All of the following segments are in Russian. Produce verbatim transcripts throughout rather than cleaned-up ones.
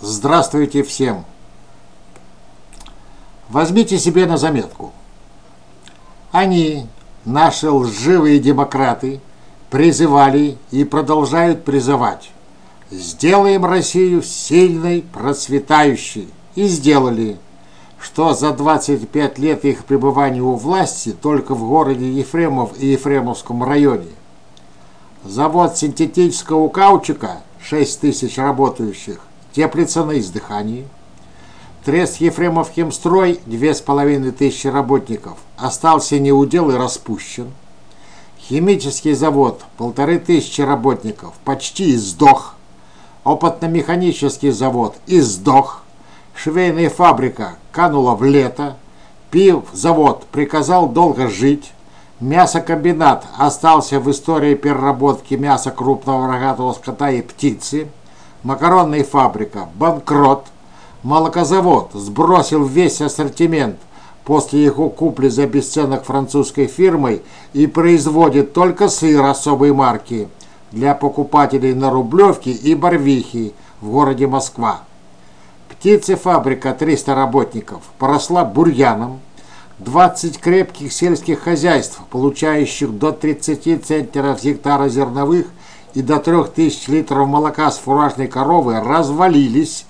Здравствуйте всем! Возьмите себе на заметку. Они, наши лживые демократы, призывали и продолжают призывать: сделаем Россию сильной, процветающей. И сделали, что за двадцать пять лет их пребывания у власти только в городе Ефремов и Ефремовском районе. Завод синтетического каучука, шесть тысяч работающих, теплится на издыхании. Трест Ефремов Химстрой, две с половиной тысячи работников, остался неудел и распущен. Химический завод, полторы тысячи работников, почти издох. Опытно-механический завод издох. Швейная фабрика канула в лето. Пивзавод приказал долго жить. Мясокомбинат остался в истории переработки мяса крупного рогатого скота и птицы. Макаронная фабрика банкрот. Молокозавод сбросил весь ассортимент после его купли за бесценок французской фирмой и производит только сыр особой марки для покупателей на Рублевке и Барвихе в городе Москва. Птицефабрика, триста работников, поросла бурьяном. двадцать крепких сельских хозяйств, получающих до тридцати центнеров с гектара зерновых и до трёх тысяч литров молока с фуражной коровы, развалились,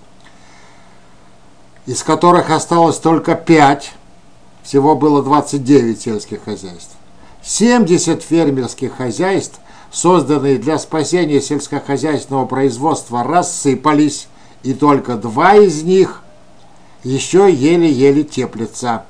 из которых осталось только пять, всего было двадцать девять сельских хозяйств. семьдесят фермерских хозяйств, созданные для спасения сельскохозяйственного производства, рассыпались, и только два из них еще еле-еле теплятся.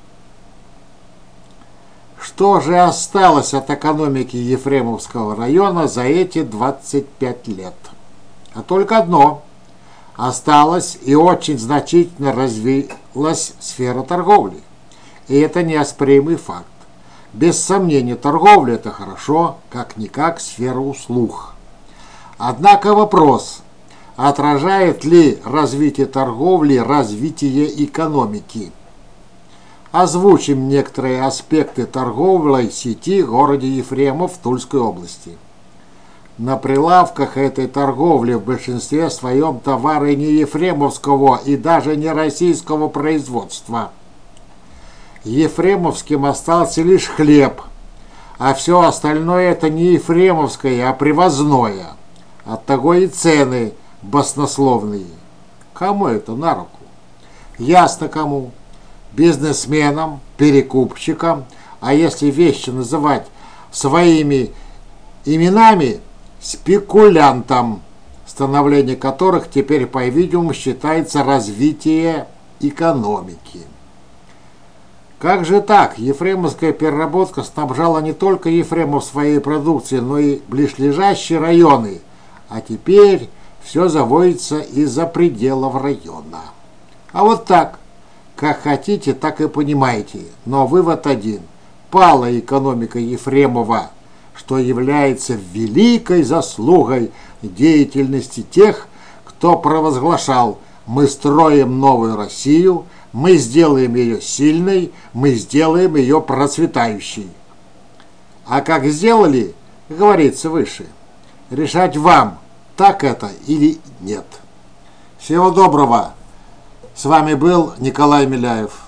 Что же осталось от экономики Ефремовского района за эти двадцать пять лет? А только одно. Осталась и очень значительно развилась сфера торговли. И это неоспоримый факт. Без сомнения, торговля – это хорошо, как-никак сфера услуг. Однако вопрос, отражает ли развитие торговли развитие экономики? Озвучим некоторые аспекты торговой сети в городе Ефремов в Тульской области. На прилавках этой торговли в большинстве своем товары не ефремовского и даже не российского производства. Ефремовским остался лишь хлеб, а все остальное это не ефремовское, а привозное. Оттого и цены баснословные. Кому это на руку? Ясно кому. Бизнесменам, перекупщикам, а если вещи называть своими именами, спекулянтам, становление которых теперь, по-видимому, считается развитие экономики. Как же так? Ефремовская переработка снабжала не только Ефремов своей продукцией, но и ближлежащие районы, а теперь все заводится из-за пределов района. А вот так, как хотите, так и понимаете, но вывод один. Пала экономика Ефремова, что является великой заслугой деятельности тех, кто провозглашал: мы строим новую Россию, мы сделаем ее сильной, мы сделаем ее процветающей. А как сделали, говорится выше. Решать вам, так это или нет. Всего доброго. С вами был Николай Миляев.